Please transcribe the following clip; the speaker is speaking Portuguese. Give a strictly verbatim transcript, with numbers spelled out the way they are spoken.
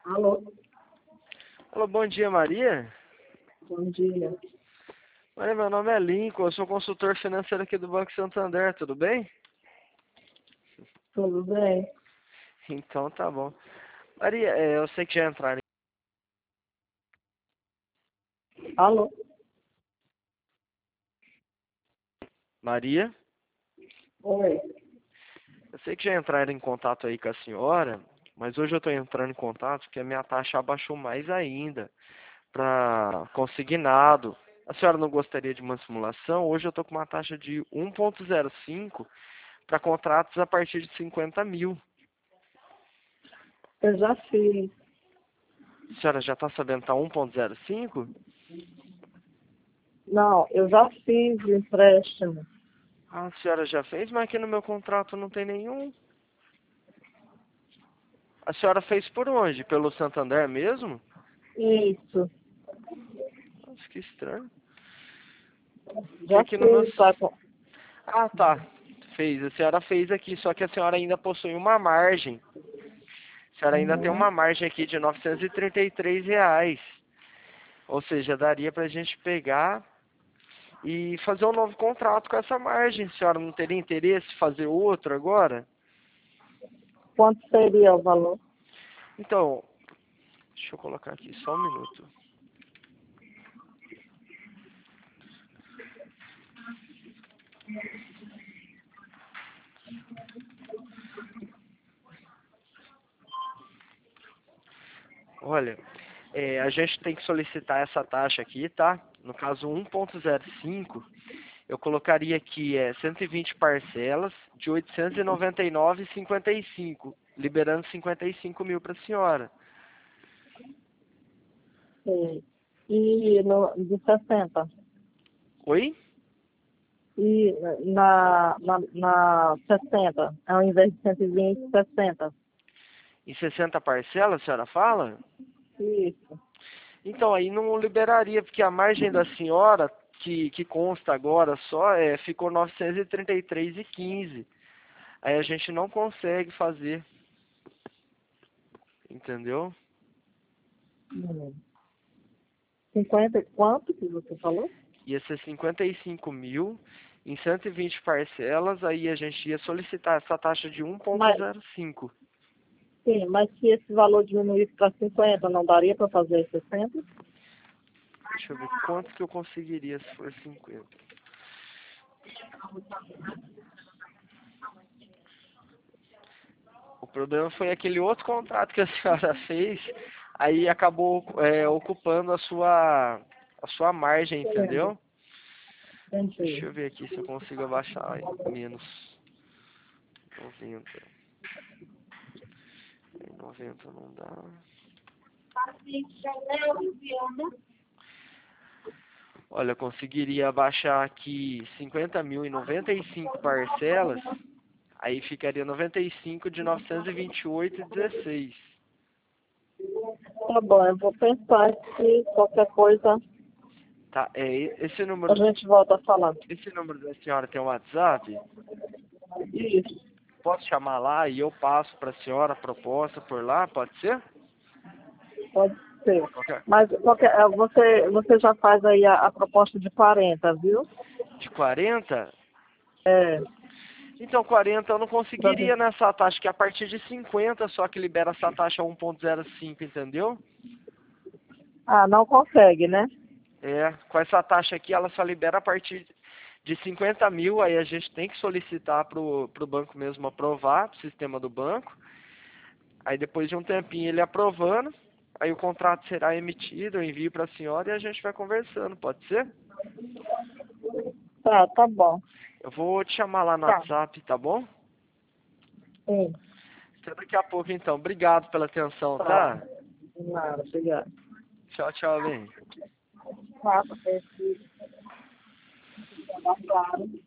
Alô, Alô, bom dia, Maria. bom dia. Maria, meu nome é Lincoln, eu sou consultor financeiro aqui do Banco Santander, tudo bem? Tudo bem? Então tá bom. Maria, é, eu sei que já entraram. Alô, Maria, oi. eu sei que já entraram em contato aí com a senhora, mas hoje eu estou entrando em contato porque a minha taxa abaixou mais ainda para consignado. A senhora não gostaria de uma simulação? Hoje eu estou com uma taxa de um ponto zero cinco para contratos a partir de cinquenta mil. Eu já fiz. A senhora já está sabendo que está um ponto zero cinco? Não, eu já fiz o empréstimo. Ah, a senhora já fez, mas aqui no meu contrato não tem nenhum. A senhora fez por onde? Pelo Santander mesmo? Isso, Nossa, que estranho. Porque já aqui no meu... fiz, tá? com- Ah, tá. Fez. A senhora fez aqui, só que a senhora ainda possui uma margem. A senhora ainda tem Uhum. uma margem aqui de novecentos e trinta e três reais. Ou seja, daria pra gente pegar e fazer um novo contrato com essa margem. A senhora não teria interesse em fazer outro agora? Quanto seria o valor? Então, deixa eu colocar aqui só um minuto. Olha, é, a gente tem que solicitar essa taxa aqui, tá? No caso um ponto zero cinco, eu colocaria aqui é, cento e vinte parcelas de oitocentos e noventa e nove vírgula cinquenta e cinco, liberando cinquenta e cinco mil para a senhora. Sei. E no, de sessenta? Oi? E na, na, na sessenta, ao invés de cento e vinte, sessenta? Em sessenta parcelas, a senhora fala? Isso. Então, aí não liberaria, porque a margem da senhora, que, que consta agora só, é, ficou novecentos e trinta e três vírgula quinze. Aí a gente não consegue fazer, entendeu? Hum. cinquenta e quanto que você falou? Ia ser cinquenta e cinco mil em cento e vinte parcelas, aí a gente ia solicitar essa taxa de um ponto Mas, zero cinco. sim, mas se esse valor diminuísse para cinquenta, não daria para fazer sessenta? Deixa eu ver quanto que eu conseguiria se for cinquenta. O problema foi aquele outro contrato que a senhora fez, aí acabou é, ocupando a sua, a sua margem, Entendo. entendeu? Deixa Entendi. eu ver aqui se eu consigo abaixar em menos noventa. Em noventa não dá. Olha, eu conseguiria abaixar aqui cinquenta mil em noventa e cinco parcelas, aí ficaria noventa e cinco de novecentos e vinte e oito e dezesseis. Tá bom, eu vou pensar se qualquer coisa Tá, é, esse a número, gente volta a falar. esse número da senhora tem um WhatsApp? Isso, Posso chamar lá e eu passo para a senhora a proposta por lá, pode ser? pode ser. Qualquer- Mas qualquer, eh, você, você já faz aí a, a proposta de quarenta, viu? De quarenta? É, Então, quarenta eu não pra ver. conseguiria nessa taxa, que é a partir de cinquenta só que libera essa taxa um ponto zero cinco, entendeu? Ah, não consegue, né? É, com essa taxa aqui, ela só libera a partir de cinquenta mil, aí a gente tem que solicitar pro, pro banco mesmo aprovar, pro sistema do banco. Aí depois de um tempinho ele aprovando, aí o contrato será emitido, eu envio para a senhora e a gente vai conversando, pode ser? Tá, tá bom. Eu vou te chamar lá no Tá. WhatsApp, tá bom? Sim, Até daqui a pouco então. Obrigado pela atenção, tá. tá? Nada, obrigada. Tchau, tchau, bem. Tá, porque se claro.